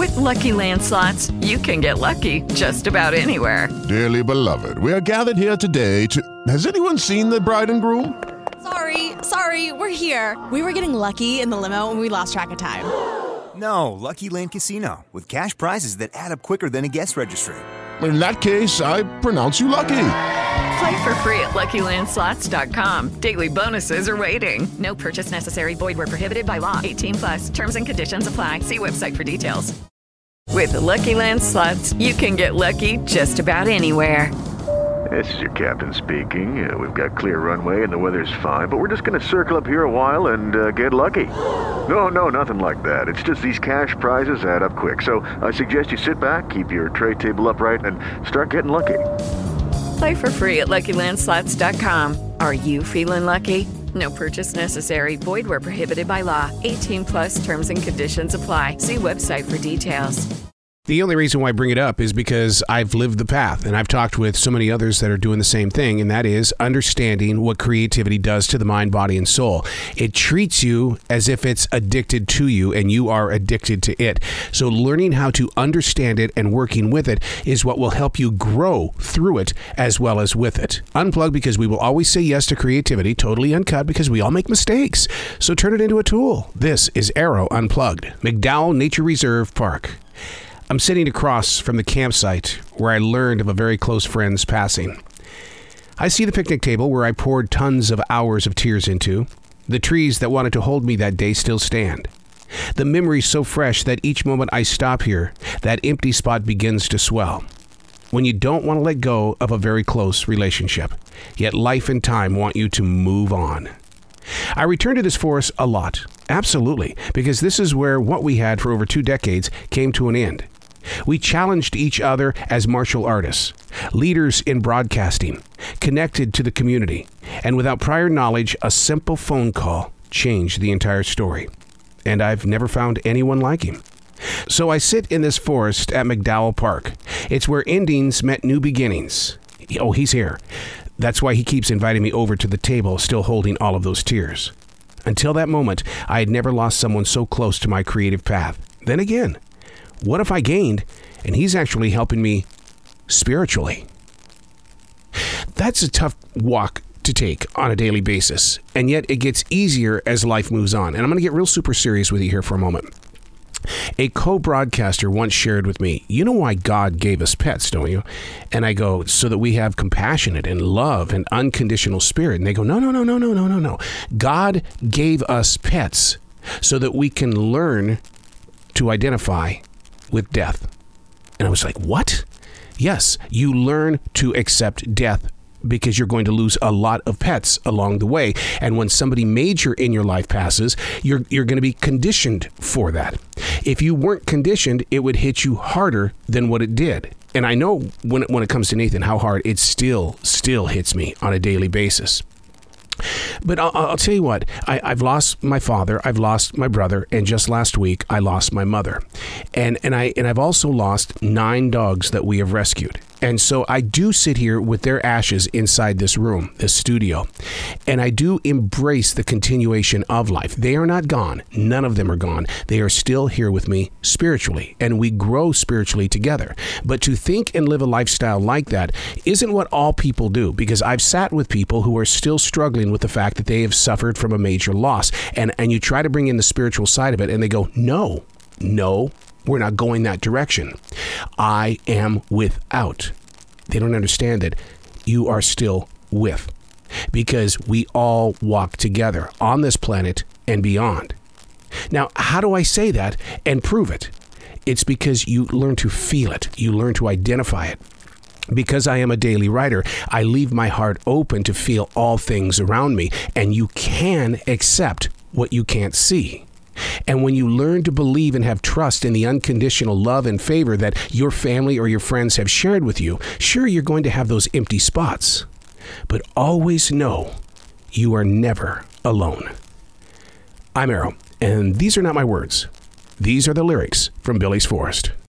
With Lucky Land Slots, you can get lucky just about anywhere. Dearly beloved, we are gathered here today to... Has anyone seen the bride and groom? Sorry, we're here. We were getting lucky in the limo and we lost track of time. No, Lucky Land Casino, with cash prizes that add up quicker than a guest registry. In that case, I pronounce you lucky. Play for free at LuckyLandSlots.com. Daily bonuses are waiting. No purchase necessary. Void where prohibited by law. 18+. Terms and conditions apply. See website for details. With Lucky Land Slots, you can get lucky just about anywhere. This is your captain speaking. We've got clear runway and the weather's fine, but we're just going to circle up here a while and get lucky. No, nothing like that. It's just these cash prizes add up quick. So I suggest you sit back, keep your tray table upright, and start getting lucky. Play for free at LuckyLandSlots.com. Are you feeling lucky? No purchase necessary. Void where prohibited by law. 18+ terms and conditions apply. See website for details. The only reason why I bring it up is because I've lived the path, and I've talked with so many others that are doing the same thing, and that is understanding what creativity does to the mind, body, and soul. It treats you as if it's addicted to you, and you are addicted to it. So learning how to understand it and working with it is what will help you grow through it as well as with it. Unplug, because we will always say yes to creativity, totally uncut, because we all make mistakes. So turn it into a tool. This is Arrow Unplugged, McDowell Nature Reserve Park. I'm sitting across from the campsite where I learned of a very close friend's passing. I see the picnic table where I poured tons of hours of tears into. The trees that wanted to hold me that day still stand. The memory's so fresh that each moment I stop here, that empty spot begins to swell. When you don't want to let go of a very close relationship, yet life and time want you to move on. I return to this forest a lot, absolutely, because this is where what we had for over 2 decades came to an end. We challenged each other as martial artists, leaders in broadcasting, connected to the community, and without prior knowledge, a simple phone call changed the entire story. And I've never found anyone like him. So I sit in this forest at McDowell Park. It's where endings met new beginnings. Oh, he's here. That's why he keeps inviting me over to the table, still holding all of those tears. Until that moment, I had never lost someone so close to my creative path. Then again, what if I gained, and he's actually helping me spiritually? That's a tough walk to take on a daily basis, and yet it gets easier as life moves on. And I'm going to get real super serious with you here for a moment. A co-broadcaster once shared with me, you know why God gave us pets, don't you? And I go, so that we have compassionate and love and unconditional spirit. And they go, no. God gave us pets so that we can learn to identify with death. And I was like, what? Yes, you learn to accept death because you're going to lose a lot of pets along the way. And when somebody major in your life passes, you're going to be conditioned for that. If you weren't conditioned, it would hit you harder than what it did. And I know when it comes to Nathan, how hard it still hits me on a daily basis. But I'll tell you what, I've lost my father, I've lost my brother, and just last week I lost my mother. And I've also lost 9 dogs that we have rescued. And so I do sit here with their ashes inside this room, this studio, and I do embrace the continuation of life. They are not gone. None of them are gone. They are still here with me spiritually, and we grow spiritually together. But to think and live a lifestyle like that isn't what all people do, because I've sat with people who are still struggling with the fact that they have suffered from a major loss, and you try to bring in the spiritual side of it, and they go, no, we're not going that direction. I am without. They don't understand that you are still with, because we all walk together on this planet and beyond. Now, how do I say that and prove it? It's because you learn to feel it. You learn to identify it. Because I am a daily writer, I leave my heart open to feel all things around me, and you can accept what you can't see. And when you learn to believe and have trust in the unconditional love and favor that your family or your friends have shared with you, sure, you're going to have those empty spots. But always know you are never alone. I'm Arrow, and these are not my words. These are the lyrics from Billy's Forest.